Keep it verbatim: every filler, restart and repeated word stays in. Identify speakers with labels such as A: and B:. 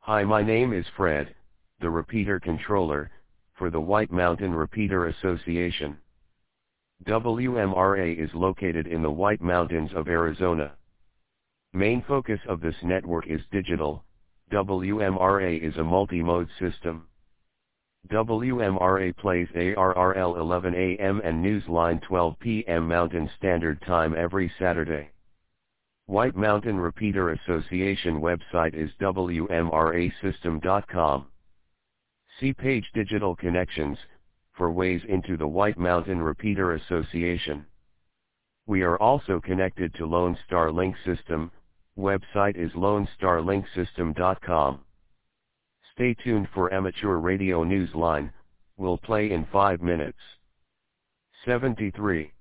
A: Hi, my name is Fred, the repeater controller, for the White Mountain Repeater Association. W M R A is located in the White Mountains of Arizona. Main focus of this network is digital. W M R A is a multi-mode system. W M R A plays A R R L eleven A M and Newsline twelve P M Mountain Standard Time every Saturday. White Mountain Repeater Association website is W M R A system dot com. See page Digital Connections for ways into the White Mountain Repeater Association. We are also connected to Lone Star Link System. Website is Lone Star Link System dot com. Stay tuned for Amateur Radio Newsline, will play in five minutes. seventy-three.